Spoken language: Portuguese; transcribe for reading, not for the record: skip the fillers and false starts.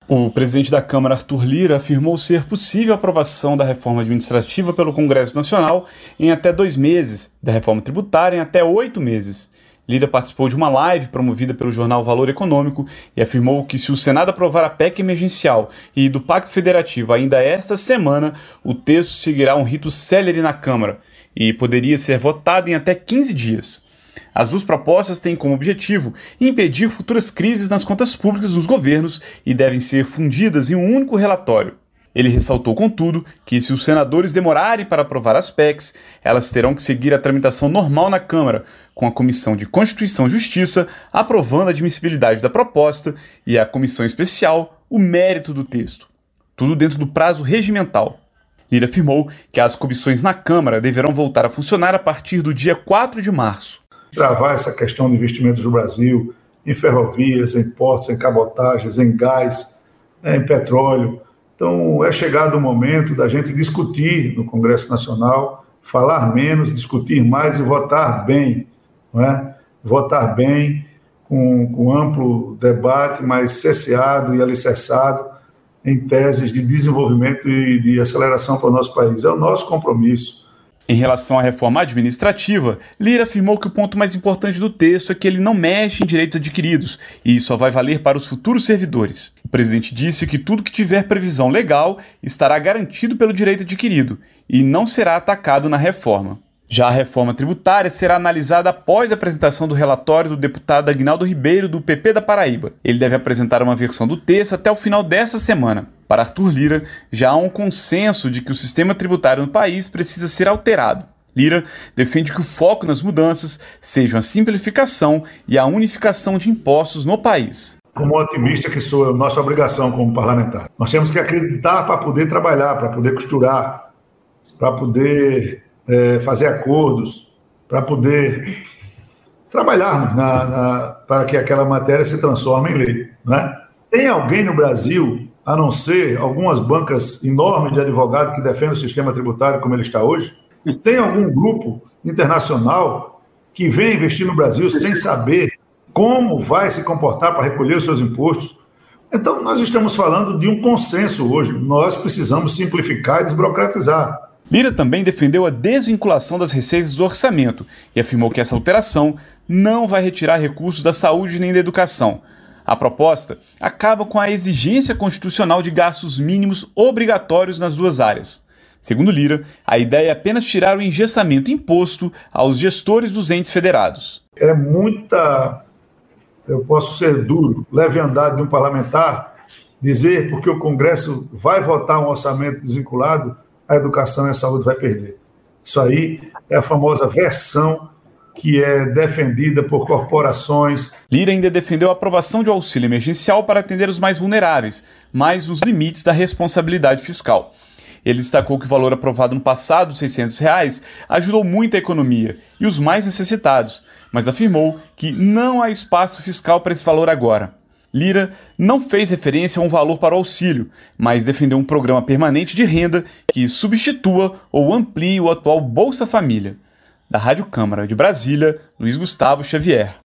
O presidente da Câmara, Arthur Lira, afirmou ser possível a aprovação da reforma administrativa pelo Congresso Nacional em até 2 meses, da reforma tributária em até 8 meses. Lira participou de uma live promovida pelo jornal Valor Econômico e afirmou que se o Senado aprovar a PEC emergencial e do Pacto Federativo ainda esta semana, o texto seguirá um rito célere na Câmara e poderia ser votado em até 15 dias. As duas propostas têm como objetivo impedir futuras crises nas contas públicas dos governos e devem ser fundidas em um único relatório. Ele ressaltou, contudo, que se os senadores demorarem para aprovar as PECs, elas terão que seguir a tramitação normal na Câmara, com a Comissão de Constituição e Justiça aprovando a admissibilidade da proposta e a Comissão Especial o mérito do texto. Tudo dentro do prazo regimental. Lira afirmou que as comissões na Câmara deverão voltar a funcionar a partir do dia 4 de março. Travar essa questão de investimentos do Brasil em ferrovias, em portos, em cabotagens, em gás, em petróleo. Então, é chegado o momento da gente discutir no Congresso Nacional, falar menos, discutir mais e votar bem, não é? Votar bem, com amplo debate, mas cesseado e alicerçado em teses de desenvolvimento e de aceleração para o nosso país. É o nosso compromisso. Em relação à reforma administrativa, Lira afirmou que o ponto mais importante do texto é que ele não mexe em direitos adquiridos e só vai valer para os futuros servidores. O presidente disse que tudo que tiver previsão legal estará garantido pelo direito adquirido e não será atacado na reforma. Já a reforma tributária será analisada após a apresentação do relatório do deputado Aguinaldo Ribeiro, do PP da Paraíba. Ele deve apresentar uma versão do texto até o final desta semana. Para Arthur Lira, já há um consenso de que o sistema tributário no país precisa ser alterado. Lira defende que o foco nas mudanças seja a simplificação e a unificação de impostos no país. Como otimista que sou, é nossa obrigação como parlamentar. Nós temos que acreditar para poder trabalhar, para poder costurar, para poder fazer acordos, para poder trabalharmos para que aquela matéria se transforme em lei, né? Tem alguém no Brasil, a não ser algumas bancas enormes de advogados que defendem o sistema tributário como ele está hoje? Tem algum grupo internacional que vem investir no Brasil sem saber como vai se comportar para recolher os seus impostos? Então, nós estamos falando de um consenso hoje. Nós precisamos simplificar e desburocratizar. Lira também defendeu a desvinculação das receitas do orçamento e afirmou que essa alteração não vai retirar recursos da saúde nem da educação. A proposta acaba com a exigência constitucional de gastos mínimos obrigatórios nas duas áreas. Segundo Lira, a ideia é apenas tirar o engessamento imposto aos gestores dos entes federados. É muita, eu posso ser duro, leviandade de um parlamentar dizer porque o Congresso vai votar um orçamento desvinculado, a educação e a saúde vai perder. Isso aí é a famosa versão que é defendida por corporações. Lira ainda defendeu a aprovação de auxílio emergencial para atender os mais vulneráveis, mas nos limites da responsabilidade fiscal. Ele destacou que o valor aprovado no passado, R$ 600, ajudou muito a economia e os mais necessitados, mas afirmou que não há espaço fiscal para esse valor agora. Lira não fez referência a um valor para o auxílio, mas defendeu um programa permanente de renda que substitua ou amplie o atual Bolsa Família. Da Rádio Câmara de Brasília, Luiz Gustavo Xavier.